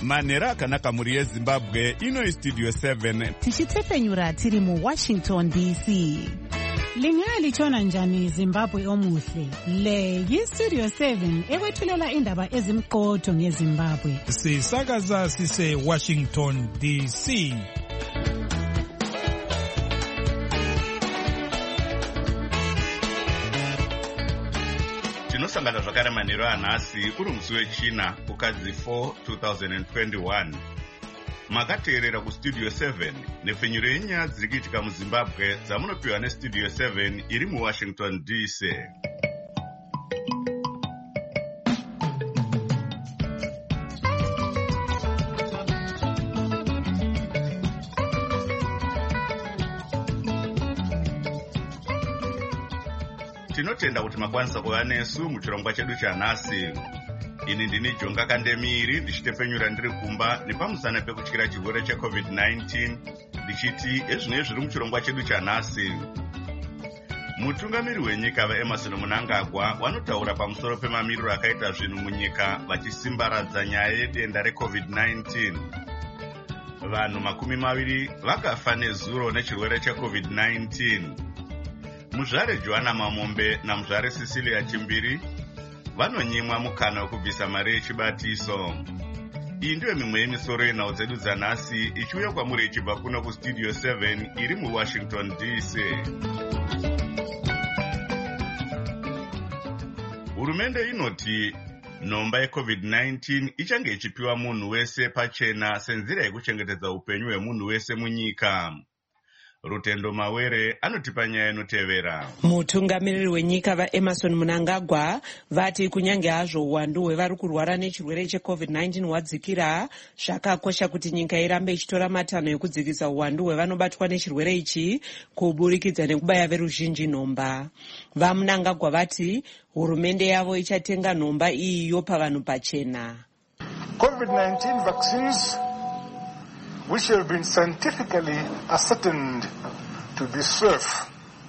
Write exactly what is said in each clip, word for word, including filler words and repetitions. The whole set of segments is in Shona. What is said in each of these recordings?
manhero akanaka mhuri yezimbabwe. Ino Studio seven tichitefenyura tiri mu Washington D C. Lingalitshona njani Zimbabwe omuhle? Le yi-Studio seven ekwethulela indaba ezimqotho ngeZimbabwe. Sisakaza sise Washington D C. tinosangana zvakare manhero anhasi uri musi wechina kukadzi four two thousand twenty-one. Makateerera kustudio seven nepfenyuro yenyaya dziri kuitika muzimbabwe dzamunopiwa nestudio seven iri muwashington D C. Tinotenda kuti makwanisa kuva nesu muchirongwa chedu chanhasi. Ini ndini Jonga Kandemiri ndichitefenyura ndiri kumba nepamusana pekutyira chirwere checovid nineteen ndichiti ezvino zviri muchirongwa chedu chanhasi. Mutungamiri wenyika vaEmmerson Mnangagwa vanotaura pamusoro pemamiriro akaita zvinhu munyika vachisimbaradza nyaya yedenda recovid nineteen. Vanhu makumi maviri vakafa nezuro nechirwere checovid nineteen. Muzvare Joanna Mamombe namuzvare Cecilia Chimbiri vanonyimwa mukana wekubvisa mari yechibatiso. Iyi ndiyo mimwe yemisoro yenhau dzedu dzanhasi ichiuya kwamuri ichibva kuno kustudio seven iri muWashington D C. Hurumende inoti nhomba yecovid nineteen ichange ichipiwa munhu wese pachena senzira yekuchengetedza upenyu hwemunhu wese munyika. Rutendo Mawere anotipa nyaya inotevera. Mutungamiriri wenyika vaEmmerson Mnangagwa vati kunyange hazvo uwandu hwevari kurwara nechirwere checovid nineteen hwadzikira, zvakakosha kuti nyika irambe ichitora matanho ekudzikisa uwandu hwevanobatwa nechirwere ichi kuburikidza nekubaya veruzhinji nhomba. VaMnangagwa vati hurumende yavo ichatenga nhomba iyiyo pavanhu pachena. COVID nineteen vaccines which have been scientifically ascertained to be safe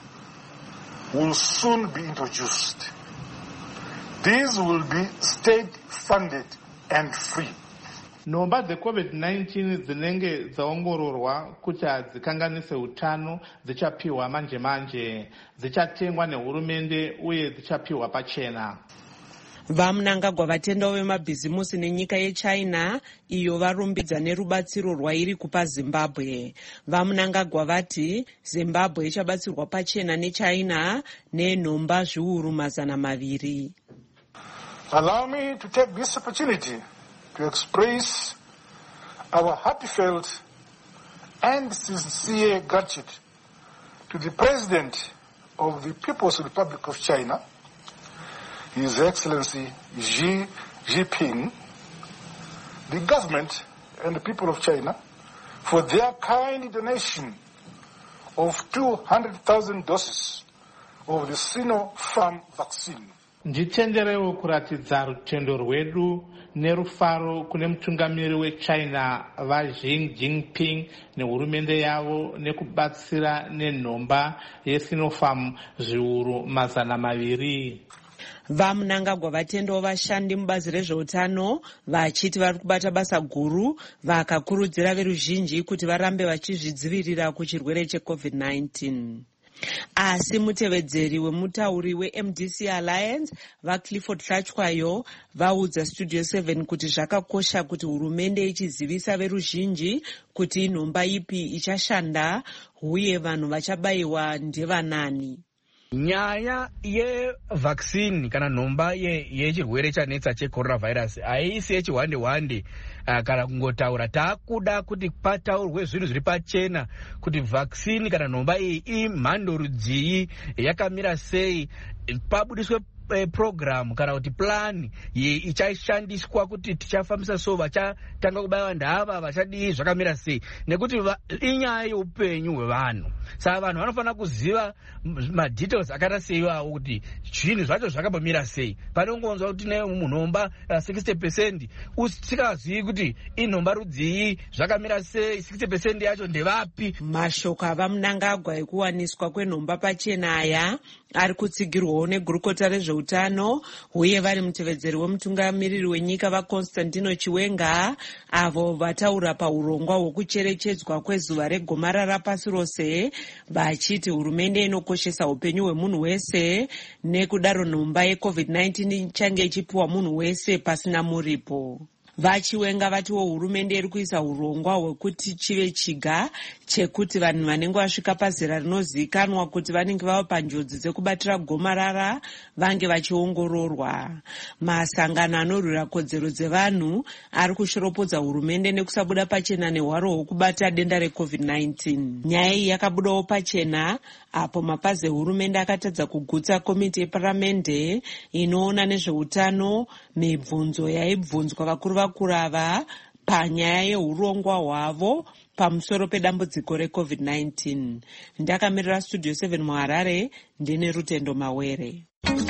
will soon be introduced. These will be state-funded and free. Nhomba dzecovid nineteen dzinenge dzaongororwa kuti hadzikanganise utano dzichapiwa manje manje, dzichatengwa nehurumende uye dzichapiwa pachena. VaMnangagwa vatendawo vemabhizimusi nenyika yeChina iyo varumbidza nerubatsiro rwairi kupa Zimbabwe. VaMnangagwa vati Zimbabwe ichabatsirwa pachena neChina nenhomba zviuru mazana maviri. Allow me to take this opportunity to express our heartfelt and sincere gratitude to the President of the People's Republic of China, His Excellency Xi Jinping, the government and the people of China for their kind donation of two hundred thousand doses of the Sinopharm vaccine. Nditenderewo kuratidza rutendo rwedu nerufaro kune mutungamiri weChina vaXi Jinping nehurumende yavo nekubatsira nenhomba yeSinopharm zviuru mazana maviri. VaMnangagwa vatendawo vashandi mubazi rezveutano vachiti vari kubata basa guru, vakakurudzira veruzhinji kuti varambe vachizvidzivirira kuchirwere checovid nineteen. Asi mutevedzeri wemutauri weM D C Alliance vaClifford Hlachwayo vaudza Studio seven kuti zvakakosha kuti hurumende ichizivisa veruzhinji kuti nhomba ipi ichashanda uye vanhu vachabayiwa ndevanani. Nyaya yevaccine kana nhomba yechirwere chanetsa checoronavirus haisi yechihwande hwande kana kungotaura. Takuda kuti pataurwe zvinhu zviri pachena kuti vaccine kana nhomba iyi imhando rudzii, yakamira sei, pabudiswe program kana kuti plan ichashandiswa kuti tichafambisa so, vachatanga kubayiwa ndava, vachadii, zvakamira sei, nekuti inyaya yeupenyu hwevanhu. Saka vanhu vanofanira kuziva madetails akaita sei iwawo kuti zvinhu zvacho zvakambomira sei. Panongonzwa kuti nhomba sixty percent usikazivi kuti inhomba rudzii, zvakamira sei, sixty percent yacho ndevapi. Mashoko avaMnangagwa ekuwaniswa kwenhomba pachena aya ari kutsigirwawo negurukota rezveutano vezveutano uye vari mutevedzeri wemutungamiriri wenyika vaConstantino Chiwenga, avo vataura paurongwa hwekucherechedzwa kwezuva regomarara pasi rose, vachiti hurumende inokoshesa upenyu hwemunhu wese, nekudaro nhomba yecovid nineteen ichange ichipiwa munhu wese pasina muripo. Vachiwenga vatiwo hurumende iri kuisa urongwa hwekuti chive chiga chekuti vanhu vanenge vasvika pazera rinozivikanwa kuti vanenge vava panjodzi dzekubatira gomarara vange vachiongororwa. Masangano anorwira kodzero dzevanhu ari kushoropodza hurumende nekusabuda pachena nehwaro hwekubata denda recovid nineteen. Nyaya iyi yakabudawo pachena apo mapazi ehurumende akatadza kugutsa komiti yeparamende inoona nezveutano mibvunzo yaibvunzwa vakuru vakuru ava panyaya yeurongwa hwavo pamusoro pedambudziko recovid nineteen. Ndakamirira studio seven muHarare, ndine Rutendo Mawere.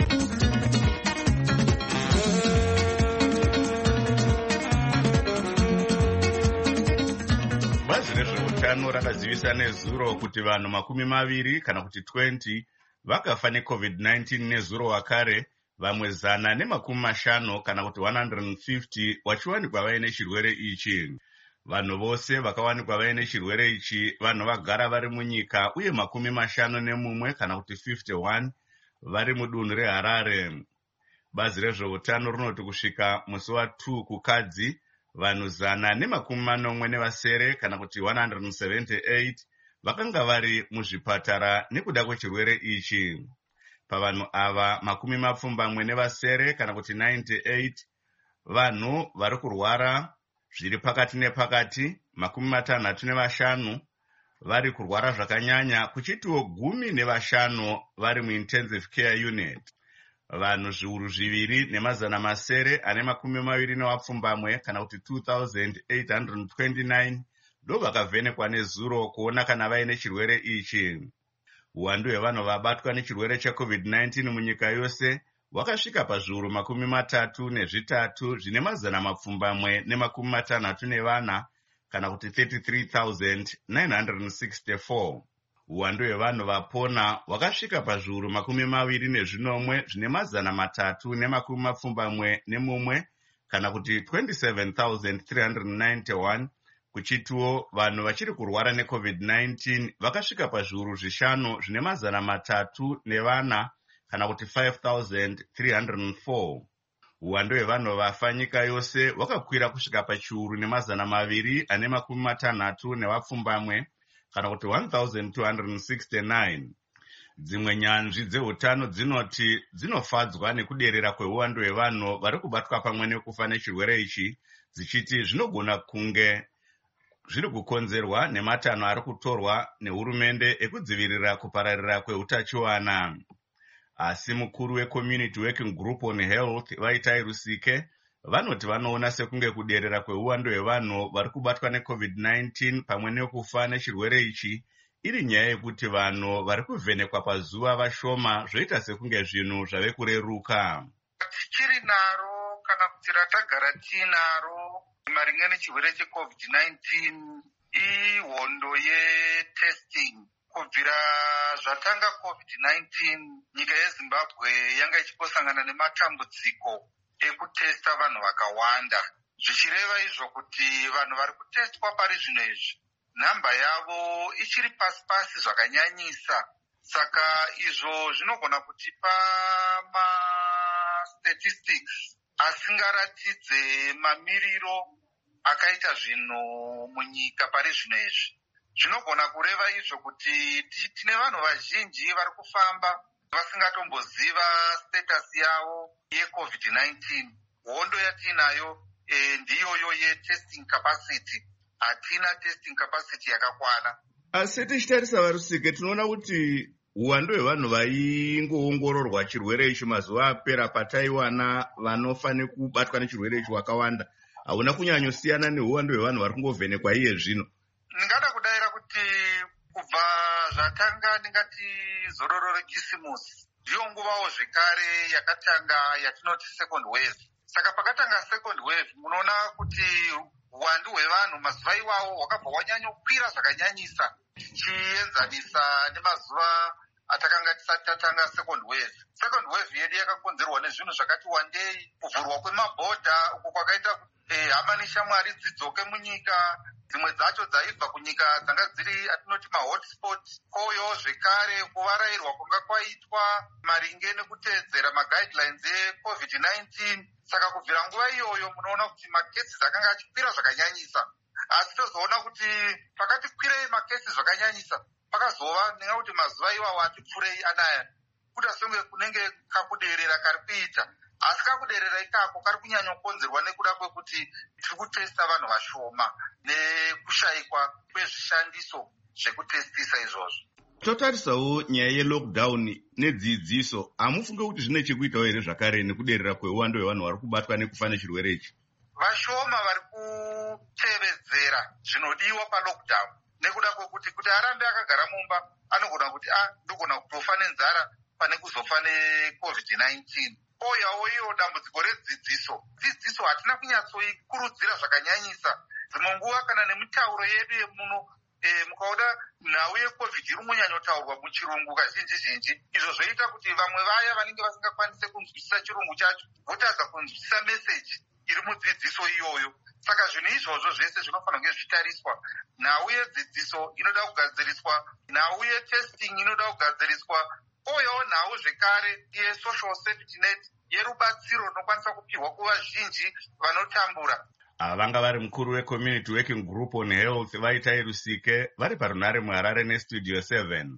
Bazi rezveutano rakazivisa nezuro kuti vanhu makumi maviri kana kuti twenty vakafa necovid nineteen nezuro wakare, vamwe zana nemakumi mashanu kana kuti one hundred fifty vachiwanikwa vaine chirwere ichi. Vanhu vose vakawanikwa vaine chirwere ichi vanhu vagara vari munyika uye makumi mashanu nemumwe kana kuti fifty-one vari mudunhu reHarare. Bazi rezveutano rinoti kusvika musi wa2 kukadzi, vanhu zana nemakumi manomwe nevasere kana kuti one hundred seventy-eight vakanga vari muzvipatara nekuda kwechirwere ichi. Pavanhu ava makumi mapfumbamwe nevasere kana kuti ninety-eight vanhu vari kurwara zviri pakati nepakati, makumi matanhatu nevashanu vari kurwara zvakanyanya, kuchitiwo gumi nevashanu vari muintensive care unit. Vanhu zviuru zviviri nemazana masere ane makumi maviri nevapfumbamwe kana kuti two thousand eight hundred twenty-nine ndo vakavhenekwa nezuro kuona kana vaine chirwere ichi. Uwandu hwevanhu vabatwa nechirwere checovid nineteen munyika yose wakasvika pazviuru makumi matatu nezvitatu zvine mazana mapfumbamwe nemakumi matanhatu nevana kana kuti thirty-three thousand nine hundred sixty-four. Uwandu hwevanhu vapona wakasvika pazviuru makumi maviri nezvinomwe zvine mazana matatu nemakumi mapfumbamwe nemumwe kana kuti twenty-seven thousand three hundred ninety-one, kuchitiwo vanhu vachiri kurwara necovid nineteen vakasvika pazviuru zvishanu zvine mazana matatu nevana kana kuti five thousand three hundred four. Uwandu hwevanhu vafa nyika yose wakakwira kusvika pachiuru nemazana maviri ane makumi matanhatu nevapfumbamwe kana kuti one thousand two hundred sixty-nine. Dzimwe nyanzvi dzeutano dzinoti dzinofadzwa nekuderera kweuwandu hwevanhu vari kubatwa pamwe nekufa nechirwere ichi, dzichiti zvinogona kunge zviri kukonzerwa nematanho ari kutorwa nehurumende ekudzivirira kupararira kweutachiwana. Asi mukuru weCommunity Working Group on Health Vaitai Rusike vanoti vanoona sekunge kuderera kweuwandu hwevanhu vari kubatwa necovid nineteen pamwe nekufa nechirwere ichi iri nyaya yekuti vanhu vari kuvhenekwa pazuva vashoma, zvoita sekunge zvinhu zvave kureruka. Tichiri naro kana kuti ratagara tinaro maringe nechirwere checovid nineteen ihondo yetesting. Kubvira zvatanga covid nineteen, nyika yeZimbabwe yanga ichiposangana nematambudziko ekutesta vanhu vakawanda, zvichireva izvo kuti vanhu vari kutestwa pari zvino izvi nhamba yavo ichiri pasi pasi zvakanyanyisa. Saka izvo zvinogona kutipa ma-statistics asingaratidze mamiriro akaita zvinhu munyika pari zvino izvi. Zvinogona kureva izvo kuti tine vanhu vazhinji vari kufamba vasingatomboziva status yavo yecovid nineteen. Hondo yatinayo e, ndiyoyo yetesting capacity. Hatina testing capacity yakakwana. Asi tichitarisa Varusike, tinoona kuti uwandu hwevanhu vaingoongororwa chirwere ichi mazuva apera pataiwana vanofa nekubatwa nechirwere ichi wakawanda, hauna kunyanyosiyana neuwandu hwevanhu vari kungovhenekwa iye zvino. Ndingada kudayira kuti kubva zvatanga ndingati zororo rekisimusi ndiyo nguvawo zvekare yakatanga yatinoti second wave. Saka pakatanga second wave munoona kuti uwandu hwevanhu mazuva iwawo hwakabva hwanyanya kukwira zvakanyanyisa tichienzanisa nemazuva atakanga tisati tatanga second wave. Second wave yedu yakakonzerwa nezvinhu zvakati wandei, kuvhurwa kwemabhodha uko kwakaita hama neshamwari dzidzoke munyika. Dzimwe dzacho dzaibva kunyika dzanga dziri atinoti mahotspot. Kouyawo zvekare kuvarairwa kwanga kwaitwa maringe nekuteedzera maguidelines ecovid nineteen. Saka kubvira nguva iyoyo munoona kuti makesis akanga achikwira zvakanyanyisa. Asi tozoona kuti pakati kwirei makesis zvakanyanyisa pakazova ndinga kuti mazuva iwawo atipfurei anaya kuda senge kunenge kakuderera kari kuita. Asi kakuderera ikako kari kunyanya kukonzerwa nekuda kwekuti tiri kutesta vanhu vashoma nekushayikwa kwezvishandiso zvekutestisa izvozvo. Totarisawo nyaya yelockdown nedzidziso, hamufunge kuti zvine chekuitawo here zvakare nekuderera kweuwando hwevanhu vari kubatwa nekufa nechirwere ichi? Vashoma vari kutevedzera zvinodiwa palockdown nekuda kwekuti kuti arambe akagara mumba anogona kuti a ndogona kutofa nenzara pane kuzofa necovid nineteen. Ouyawo iyo dambudziko redzidziso. Dzidziso hatina kunyatsoikurudzira zvakanyanyisa. Dzimwe nguva kana nemitauro yedu yemuno e, mukaona nhau yecovid iri kunyanyotaurwa muchirungu kazhinji zhinji. Izvo zvoita kuti vamwe vaya vanenge vasingakwanise kunzwisisa chirungu chacho votadza kunzwisisa meseji iri mudzidziso iyoyo. Saka zvinhu izvozvo zvese zvinofanira kunge zvichitariswa. Nhau yedzidziso inoda kugadziriswa, nhau yetesting inoda kugadziriswa, ouyawo nhau zvekare yesocial safety net yerubatsiro runokwanisa kupihwa kuvazhinji vanotambura. Vanga vari mukuru wecommunity working group on health Vaitai Rusike vari parunare muHarare nestudio seven.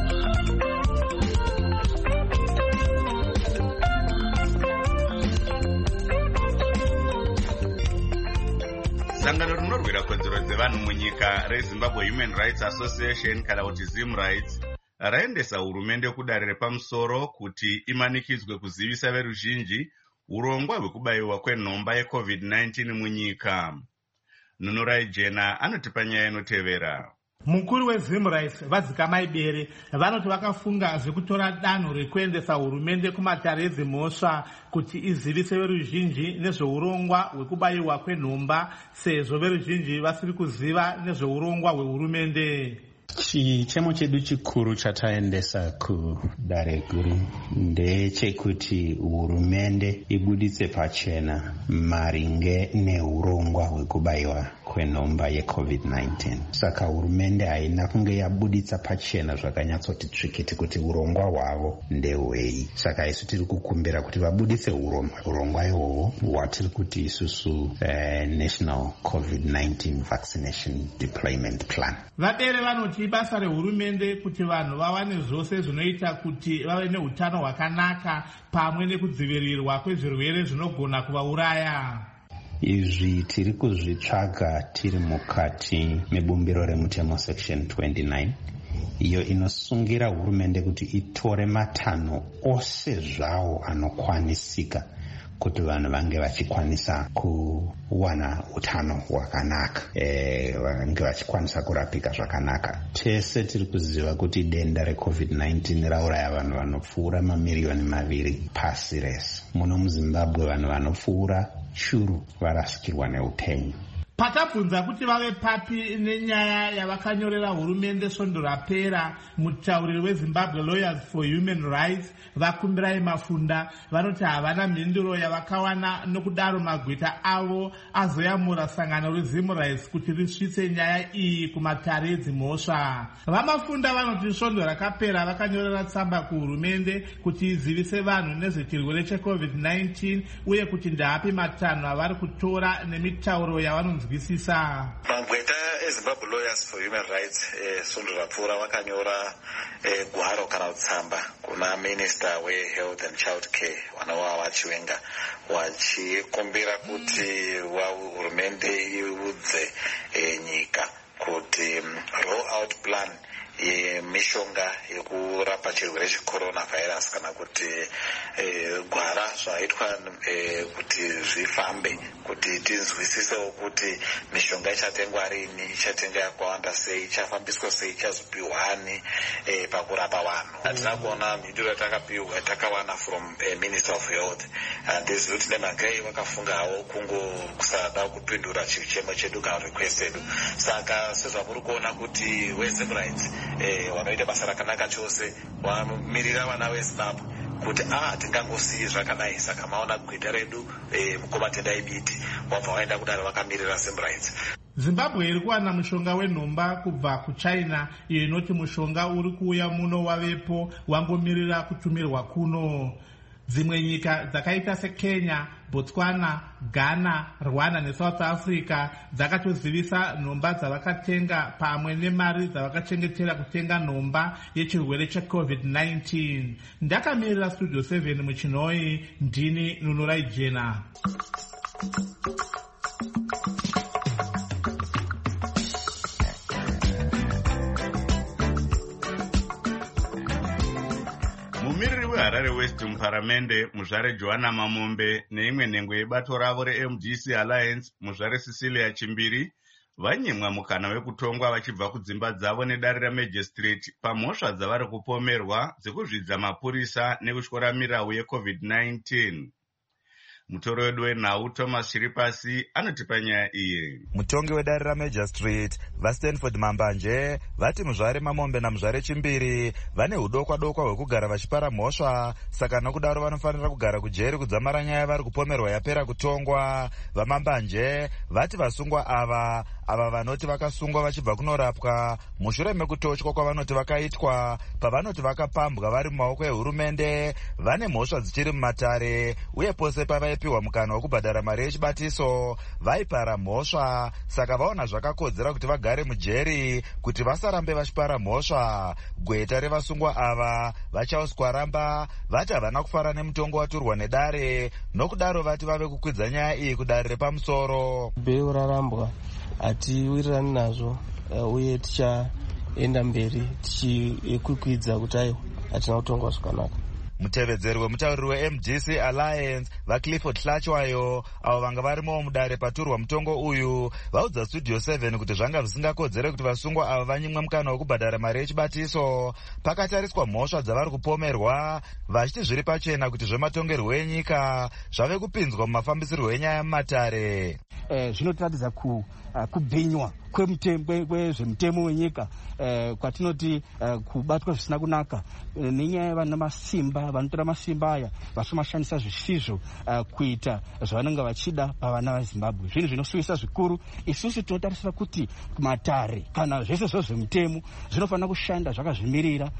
Sangano rinorwira kodzero dzevanhu munyika reZimbabwe Human Rights Association kana kuti Zim Rights raendesa hurumende kudare repamusoro kuti imanikidzwe kuzivisa veruzhinji urongwa hwekubayiwa kwenhomba yecovid nineteen munyika. Nunurai Jena anotipa nyaya inotevera. Mukuru weZim Rights Vadzikamai Bere vanoti vakafunga zvekutora danho rekuendesa hurumende kumatare edzimhosva kuti izivise veruzhinji nezveurongwa hwekubayiwa kwenhomba sezvo veruzhinji vasiri kuziva nezveurongwa hwehurumende. Chichemo chedu chikuru chataendesa kudare guru ndechekuti hurumende ibuditse pachena maringe neurongwa hwekubayiwa kwenhomba yecovid nineteen. Saka hurumende haina kunge yabuditsa pachena zvakanyatsoti tsvikiti kuti urongwa hwavo ndehwei. Saka isu tiri kukumbira kuti vabuditse urongwa ihwohwo hwatiri kuti isusu uh, National COVID nineteen Vaccination Deployment Plan. Vabere vanoti basa rehurumende kuti vanhu vawane zvose zvinoita kuti vave neutano hwakanaka pamwe nekudzivirirwa kwezvirwere zvinogona kuvauraya. Izvi tiri kuzvitsvaga tiri mukati mebumbiro remutemo section twenty-nine iyo inosungira hurumende kuti itore matanho ose zvawo anokwanisika kuti vanhu vange vachikwanisa kuwana utano hwakanaka, e, vange vachikwanisa kurapika zvakanaka. Tese tiri kuziva kuti denda recovid nineteen rauraya vanhu vanopfuura mamiriyoni maviri pasi rese. Muno muZimbabwe vanhu vanopfuura shuru varasikirwa neupenyu. Patabvunza kuti vave papi nenyaya yavakanyorera hurumende svondo rapera, mutauriri weZimbabwe Lawyers for Human Rights Vakumbirai Mafunda vanoti havana mhinduro yavakawana, nokudaro magweta avo azoyamura sangano reZim Rights kuti risvitse nyaya iyi kumatare edzimhosva. Vamafunda vanoti svondo rakapera vakanyorera tsamba kuhurumende kuti izivise vanhu nezvechirwere checovid nineteen uye kuti ndapi matanho avari kutora nemitauro yavanonzwisisa. Magweta eZimbabwe Lawyers for Human Rights eh, svondo rapfuura vakanyora eh, gwaro kana tsamba kuna Minister weHealth and Child Care wanawa vachiwenga vachikumbira kuti hurumende iudze eh, nyika kuti um, roll out plan yemishonga yekurapa chirwere checoronavirus kana kuti eh, gwara zvaitwa eh, kuti zvifambe kuti tinzwisisewo kuti mishonga ichatengwa rini, ichatenga yakawanda sei, ichafambiswa sei, ichazopiwani eh, pakurapa vanhu. Hatina kuona mhinduro yatakapiwa takawana from eh, Minister of Health, handizvi kuti nemagai vakafungawo kungo kusada kupindura chichemo chedu kana request yedu. Saka sezvamuri kuona kuti weZim Rights Eh, wanoita basa rakanaka chose, wamirira vana veZimbabwe kuti a tingangosiyi zvakadai. Saka maona gweta redu e, mukoma Tendai Biti wabva waenda kudare vakamirira Civil Rights. Zimbabwe iri kuwana mushonga wenhomba kubva kuchina, iyo inoti mushonga uri kuuya muno wavepo wangomirira kutumirwa kuno. Dzimwe nyika dzakaita seKenya, Botswana, Ghana, Rwanda neSouth Africa dzakatozivisa nhomba dzavakatenga pamwe nemari dzavakachengetera kutenga nhomba yechirwere checovid nineteen. Ndakamirira Studio seven muchinoi, ndini Nunurai Jena. mumiriri weharare west muparamende muzvare Joanna Mamombe neimwe nhengo yebato ravo reM D C Alliance muzvare Cecilia Chimbiri vanyimwa mukana wekutongwa vachibva kudzimba dzavo nedare ramajistrate pamhosva dzavari kupomerwa dzekuzvidza mapurisa nekutyora mirau yecovid nineteen. Mutoro wedu wenhau Thomas Chiripasi anotipa nyaya iyi. Mutongi wedare ramajistrate vaStanford Mambanje vati muzvare Mamombe namuzvare Chimbiri vane hudokwa dokwa hwekugara vachipara mhosva, saka nokudaro vanofanira kugara kujeri kudzamara nyaya vari kupomerwa yapera kutongwa. VaMambanje vati vasungwa ava ava vanoti vakasungwa vachibva kunorapwa mushure mekutotywa kwavanoti vakaitwa pavanoti vakapambwa vari mumaoko ehurumende vane mhosva dzichiri mumatare, uye pose pavaipiwa mukana wekubhadhara mari yechibatiso vaipara mhosva, saka vaona zvakakodzera kuti vagare mujeri kuti vasarambe vachipara mhosva. Gweta revasungwa ava vachauswaramba vati havana kufara nemutongo waturwa nedare, nokudaro vati vave kukwidza nyaya iyi kudare repamusoro. Beu rarambwa hatiwirirani nazvo, uye tichaenda mberi tichikwikwidza kuti aiwa hatina kutongwa zvakanaka. Mutevedzeri wemutauriri weM D C Alliance vaClifford Hlachwayo avo vanga varimowo mudare paturwa mutongo uyu vaudza Studio seven kuti zvanga zvisingakodzere kuti vasungwa ava vanyimwe mukana wekubhadhara mari yechibatiso pakatariswa mhosva dzavari kupomerwa, vachiti zviri pachena kuti zvematongerwo enyika zvave kupinzwa mumafambisirwo enyaya mumatare. Eh, zvinotiratidza ku uh, kubhinywa kwezvemutemo wenyika, eh, kwatinoti uh, kubatwa zvisina kunaka uh, nenyaya yevana masimba vanotora masimba aya vachimashandisa zvisizvo uh, kuita zvavanenge vachida pavana vaZimbabwe. Zvinhu zvinosuvisa zvikuru. Isusu tinotarisira kuti matare kana zvese zvo zvemutemo zvinofanira kushanda zvakazvimirira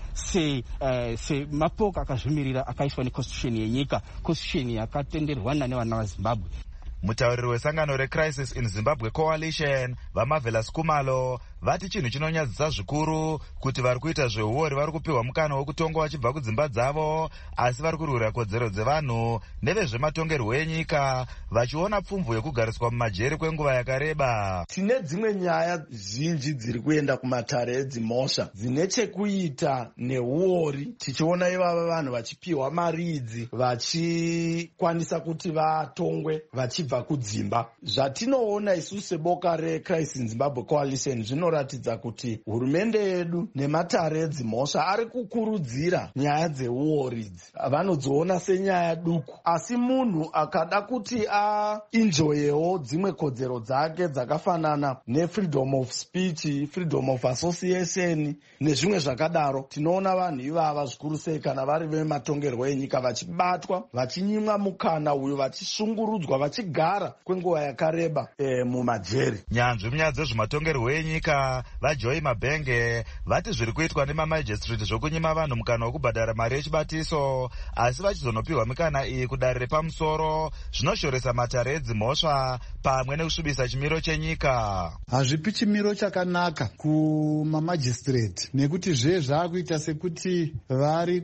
semapoka uh, akazvimirira akaiswa neconstitution yenyika, constitution yakatenderwana nevana vaZimbabwe. Mutauriri wesangano reCrisis in Zimbabwe Coalition vaMarvelous Kumalo vati chinhu chinonyadzisa zvikuru kuti vari kuita zveuori vari kupiwa mukana wekutongwa vachibva kudzimba dzavo, asi vari kurwira kodzero dzevanhu nevezvematongerwo enyika vachiona pfumvu yekugariswa mumajeri kwenguva yakareba. Tine dzimwe nyaya zhinji dziri kuenda kumatare edzimhosva dzine chekuita neuori, tichiona ivava vanhu vachipiwa mari idzi vachikwanisa kuti vatongwe vachibva kudzimba. Zvatinoona isusu seboka reCrisis in Zimbabwe Coalition zvinoratidza kuti hurumende yedu nematare edzimhosva ari kukurudzira nyaya dzeuori idzi, vanodziona senyaya duku, asi munhu akada kuti aenjoyewo dzimwe kodzero dzake dzakafanana nefreedom of speech, freedom of association nezvimwe zvakadaro, tinoona vanhu ivava zvikuru sei kana vari vematongerwo enyika vachibatwa vachinyimwa mukana uyu vachishungurudzwa vachigara kwenguva yakareba e, mumajeri. Nyanzvi munyaya dzezvematongerwo enyika vaJoy Mabhenge vati zviri kuitwa nemamajistrate zvokunyima vanhu mukana wekubhadhara mari yechibatiso, asi vachizonopiwa mikana iyi kudare repamusoro zvinoshoresa matare edzimhosva pamwe nekusvibisa chimiro chenyika. Hazvipi chimiro chakanaka kumamajistrate nekuti zve zvaakuita sekuti vari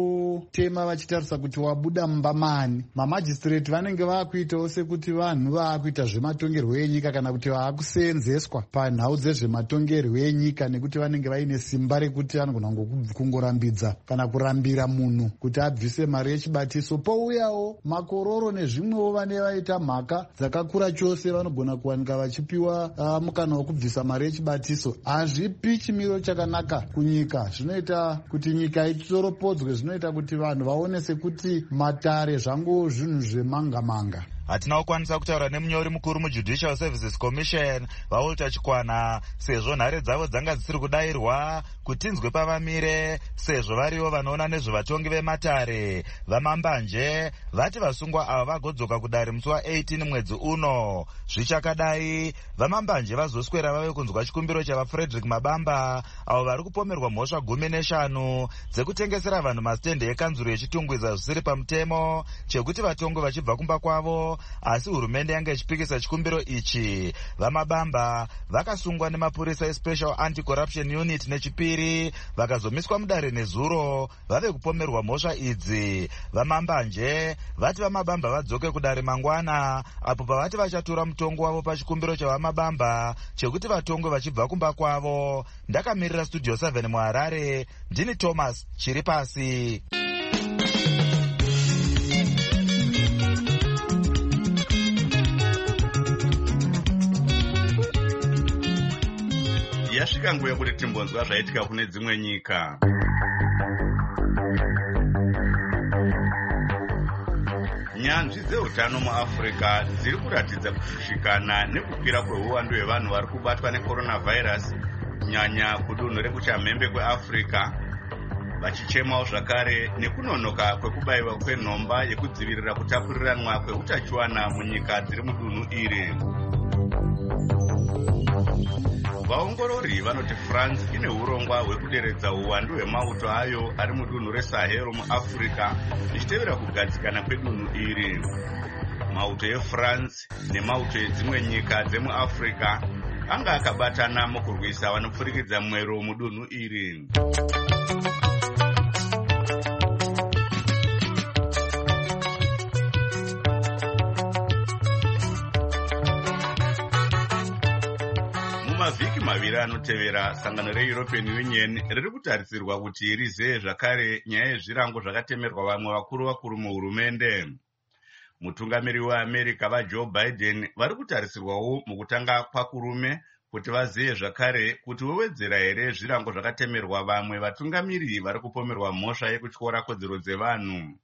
kutema vachitarisa kuti wabuda mumba mani. Mamajistrate vanenge vaakuitawo sekuti vanhu vaakuita zvematongerwo enyika kana kuti vaakuseenzeswa panhau dzezvematongerwo enyika nekuti vanenge vaine simba rekuti vanogona kungorambidza kana kurambira munhu kuti abvise mari yechibatiso. Pouyawo makororo nezvimwewo vane vaita mhaka dzakakura chose vanogona kuwanika vachipiwa uh, mukana wekubvisa mari yechibatiso. Hazvipi chimiro chakanaka kunyika, zvinoita kuti nyika itoropodzwe, zvinoita kuti vanhu vaone sekuti matare zvango zvinhu zvemanga manga. hatina kukwanisa kutaura nemunyori mukuru mujudicial services commission vaolta chikwana sezvo nhare dzavo dzanga dzisiri kudayirwa kutinzwe pavamire sezvo varivo vanoona nezvevatongi vematare. Vamambanje vati vasungwa ava vagodzoka kudare musi wa18 mwedzi uno. Zvichakadai vamambanje vazoswera vave kunzwa chikumbiro chavafrederick Mabamba avo vari kupomerwa mhosva gumi neshanu dzekutengesera vanhu masitende ekanzuro yechitungwiza zvisiri pamutemo chekuti vatongwe vachibva kumba kwavo, asi hurumende yanga ichipikisa chikumbiro ichi. Vamabamba vakasungwa nemapurisa especial anti-corruption unit nechipiri vakazomiswa mudare nezuro vave kupomerwa mhosva idzi. Vamambanje vati Vamabamba vadzoke kudare mangwana apo pavati vachatora mutongo wavo pachikumbiro chavamabamba chekuti vatongwe vachibva kumba kwavo. Ndakamirira studio seven muHarare, ndini Thomas Chiripasi. Yasvika nguva yekuti timbonzwa zvaitika kune dzimwe nyika. Nyanzvi dzeutano muAfrica dziri kuratidza kushushikana nekukwira kweuwandu hwevanhu vari kubatwa necoronavirus, kunyanya kudunhu rekuchamhembe kweAfrica, vachichemawo zvakare nekunonoka kwekubayiwa kwenhomba yekudzivirira kutapuriranwa kweutachiwana munyika dziri mudunhu iri. Vaongorori vanoti France ine urongwa hwekuderedza uwandu hwemauto ayo ari mudunhu reSahel muAfrica ichitevera kugadzikana kwedunhu iri. Mauto eFrance nemauto edzimwe nyika dzemuAfrica anga akabatana mukurwisa vanopfurikidza mwero mudunhu iri. Mavhiki maviri anotevera, sangano reEuropean Union riri kutarisirwa kuti rizeye zvakare nyaya yezvirango zvakatemerwa vamwe vakuru vakuru muhurumende. Mutungamiri weAmerica vaJoe Biden vari kutarisirwawo mukutanga kwakurume kuti vazeye zvakare kuti wewedzera here zvirango zvakatemerwa vamwe vatungamiri vari kupomerwa mhosva yekutyora kodzero dzevanhu.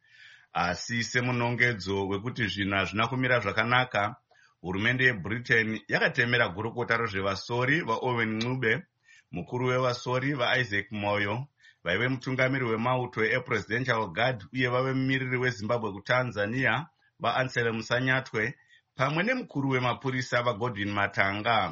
Asi semunongedzo wekuti zvinhu hazvina kumira zvakanaka, hurumende yeBritain yakatemera gurukota rezvevasori vaOwen Ncube, mukuru wevasori vaIsaac Moyo, vaive mutungamiri wemauto ePresidential Guard uye vave mumiriri weZimbabwe kuTanzania vaAnselm Sanyatwe, pamwe nemukuru wemapurisa vaGodwin Matanga.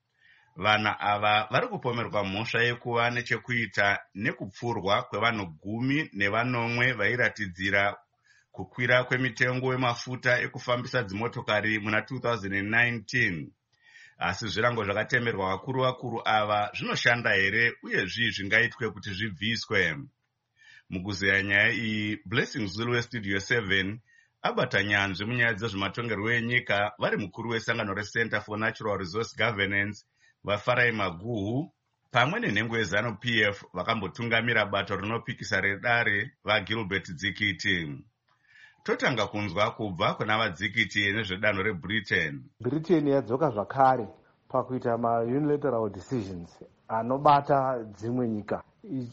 Vana ava vari kupomerwa mhosva yekuva nechekuita nekupfurwa kwevanhu gumi nevanomwe vairatidzira kukwira kwemitengo yemafuta ekufambisa dzimotokari muna two thousand nineteen. Asi zvirango zvakatemerwa vakuru vakuru ava zvinoshanda here uye zvii zvingaitwe kuti zvibviswe? Mukuzeya nyaya iyi, Blessing Zulu weStudio seven abata nyanzvi munyaya dzezvematongerwo enyika vari mukuru wesangano reCenter for Natural Resource Governance vaFarai Maguhu pamwe nenhengo yeZanu-P F vakambotungamira bato rinopikisa redare vaGilbert Dzikiti. Totanga kunzwa kubva kuna vadzikiti nezvedanho reBritain. Britain yadzoka zvakare pakuita ma-unilateral decisions anobata dzimwe nyika,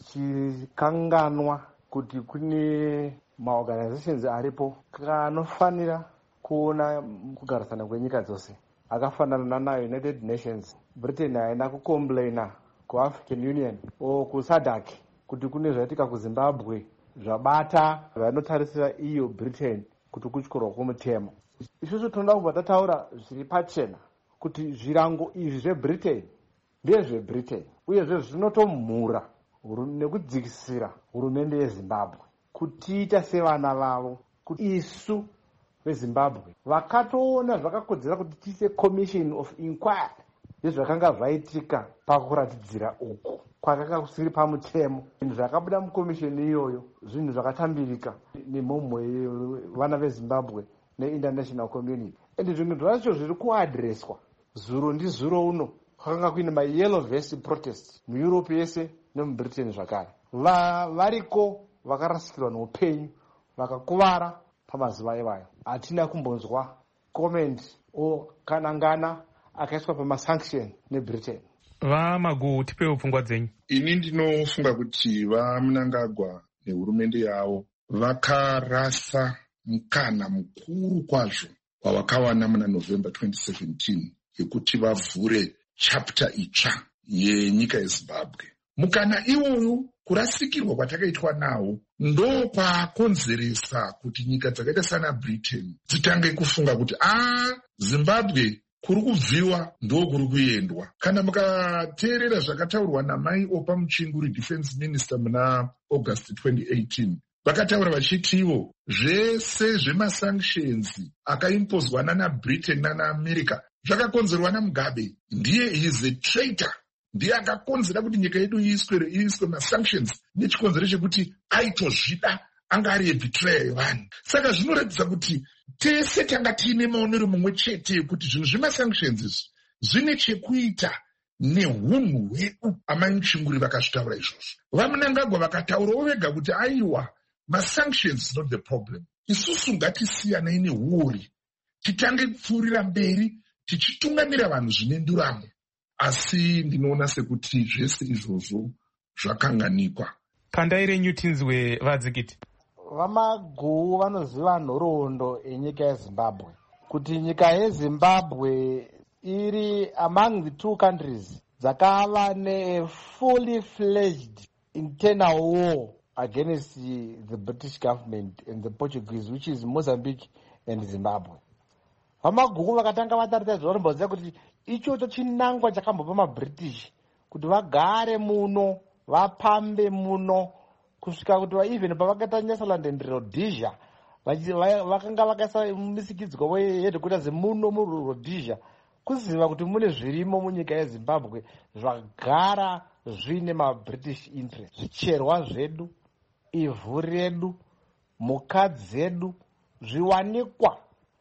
ichikanganwa kuti kune maorganizations aripo kanofanira kuona kugarisana kwenyika dzose akafanana naUnited Nations. Britain haina kucomplaina kuAfrican Union o kuSADC kuti kune zvaitika kuZimbabwe zvabata vanotarisira iyo Britain kuti kutyorwa kwomutemo. Isusu tinoda kubva tataura zviri pachena kuti zvirango izvi zveBritain ndezveBritain uyezve zvinotomhura nekudzikisira hurumende yeZimbabwe kutiita sevana vavo, kuti isu veZimbabwe vakatoona zvakakodzera kuti tiise commission of inquiry yezvakanga zvaitika pakuratidzira uku kwakanga kusiri pamutemo. Zvinhu zvakabuda mukomisheni iyoyo zvinhu zvakatambirika nemhomho yevana veZimbabwe neinternational community, ende zvinhu zvacho zviri kuadreswa zuro ndizuro uno. Kwakanga kuine mayellow vest protest muEurope yese nemuBritain zvakare. Variko vakarasikirwa noupenyu vakakuvara pamazuva ivayo. Hatina kumbonzwa comment o kanangana akaiswa pamasanction neBritain. VaMaguhu, tipewo pfungwa dzenyu. Ini ndinofunga kuti vaMnangagwa nehurumende yavo vakarasa mukana mukuru kwazvo wawakawana muna November twenty seventeen yekuti vavhure chapter itsva yenyika yeZimbabwe. Mukana iwoyo kurasikirwa kwatakaitwa nawo ndo kwakonzeresa kuti nyika dzakaita sana Britain dzitange kufunga kuti a Zimbabwe kuri kubviwa ndo kuri kuendwa. Kana mukateerera zvakataurwa namai Opa Muchinguri defense minister muna August twenty eighteen, vakataura vachitiwo zvese zvemasanctions akaimpozwa nana Britain nana America zvakakonzerwa naMugabe. Ndiye is a traitor, ndiye akakonzera kuti nyika yedu iiswe iiswe masanctions nechikonzero chekuti aitozvida anga ari betrayal yevanhu. Saka zvinoratidza kuti tese tanga tiine maonero mumwe chete ekuti zvinhu zvemasanctions izvi zvine chekuita neunhu hwedu. Amai Muchinguri vakazvitaura izvozvo. VaMnangagwa vakataurawo vega kuti aiwa masanctions is not the problem. Isusu ngatisiyanei nehuori, titange kupfuurira mberi tichitungamira vanhu zvine nduramo. Asi ndinoona sekuti zvese izvozvo zvakanganikwa. Kandai renyu tinzwe vadzikiti. VaMagu vanoziva nhoroondo yenyika yeZimbabwe, kuti nyika yeZimbabwe iri among the two countries dzakava ne-fully fledged internal war against the British government and the Portuguese, which is Mozambique and Zimbabwe. VaMaguku vakatanga vatarisa izvo vanomboziva kuti ichocho chinangwa chakambopa maBritish kuti vagare muno, vapambe muno, kusvika kuti even pavakaita Nyasaland and Rhodesia vakanga vakaisa misikidzwa wehedhekota zemuno muRhodesia kuziva kuti mune zvirimo munyika yeZimbabwe zvagara zvine maBritish interest. Zvicherwa zvedu, ivhu redu, mhuka dzedu, zviwanikwa,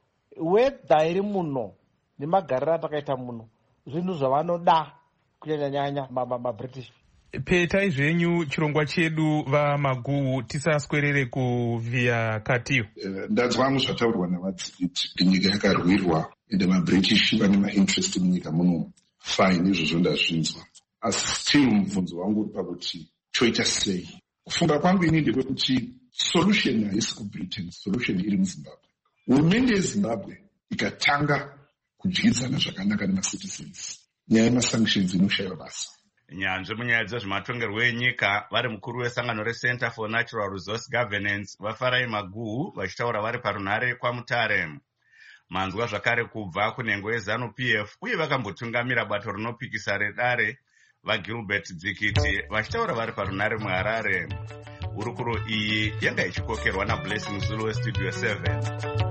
wedha iri muno nemagariro atakaita muno, zvinhu zvavanoda kunyanya-nyanya maBritish. Petai zvenyu chirongwa chedu vaMagu, tisaswerere kuvhiya katiyo. Ndanzwa hangu zvataurwa navadzikiti, nyika yakarwirwa ende maBritish vane mainterest munyika muno. Fine, izvozvo ndazvinzwa. Asi still mubvunzo wangu uri pakuti choita sei. Kufunga kwangu ini ndepekuti solution haisi kuBritain, solution iri muZimbabwe. Hurumende yeZimbabwe ikatanga kudyidzana zvakanaka nemacitizens, nyaya yemasanctions inoshayiwa basa. Nyanzvi munyaya dzezvematongerwo enyika vari mukuru wesangano reCenter for Natural Resource Governance vaFarai Maguhu vachitaura vari parunhare kwaMutare. Manzwa zvakare kubva kunhengo yeZanu-P F uye vakambotungamira bato rinopikisa redare vaGilbert Dzikiti vachitaura vari parunhare muHarare. Hurukuro iyi yanga ichikokerwa naBlessing Zulu weStudio seven.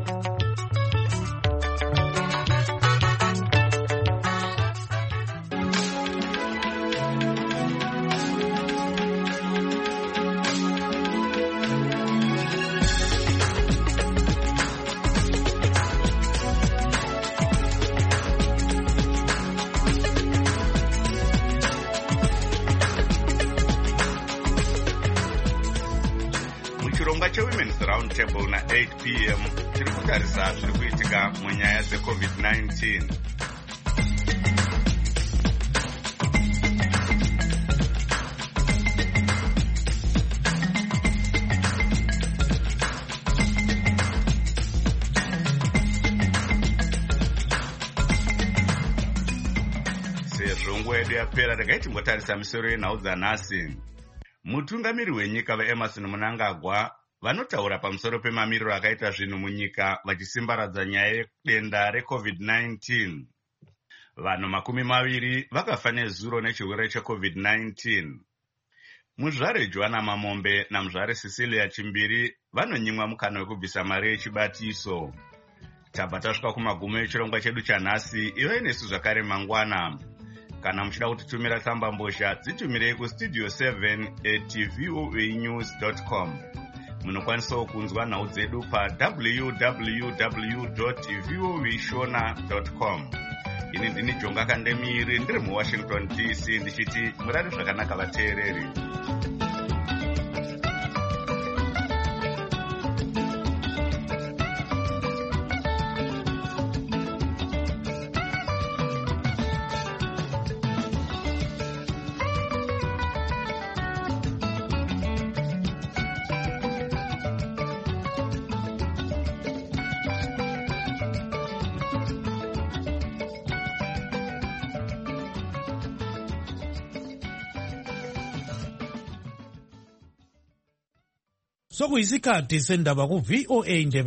Chirongwa cheWomen's Roundtable na eight p m chiri kutarisa zviri kuitika munyaya dzeCovid nineteen. Sezvo nguva yedu yapera, regai timbotarisa misoro yenhau dzanhasi. Mutungamiri wenyika vaEmerson Mnangagwa vanotaura pamusoro pemamiriro akaita zvinhu munyika vachisimbaradza nyaya yedenda reCovid nineteen. Vanhu makumi maviri vakafa nezuro nechirwere cheCovid nineteen. Muzvare Joanna Mamombe namuzvare Cecilia Chimbiri vanonyimwa mukana wekubvisa mari yechibatiso. Tabva tasvika kumagumo echirongwa chedu chanhasi. Ive nesu zvakare mangwana. Kana muchida kutitumira tsamba mbozha, dzitumirei kustudio seven at voa news dot com. Munokwanisawo kunzwa nhau dzedu pa w w w dot voa shona dot com. Ini ndini Jonga Kandemiri ndiri muWashington D C ndichiti murari zvakanaka vateereri. sokuyisikhathi sendaba ku-V O A Indebe